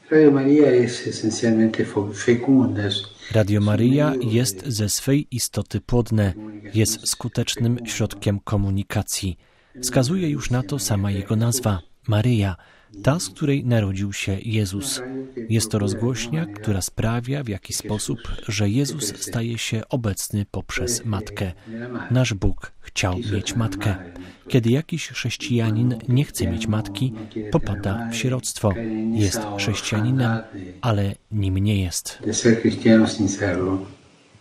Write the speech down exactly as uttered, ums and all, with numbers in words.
Radio Maryja jest ze swej istoty płodne, jest skutecznym środkiem komunikacji. Wskazuje już na to sama jego nazwa, Maryja, ta, z której narodził się Jezus. Jest to rozgłośnia, która sprawia w jakiś sposób, że Jezus staje się obecny poprzez Matkę. Nasz Bóg chciał mieć Matkę. Kiedy jakiś chrześcijanin nie chce mieć matki, popada w sieroctwo. Jest chrześcijaninem, ale nim nie jest.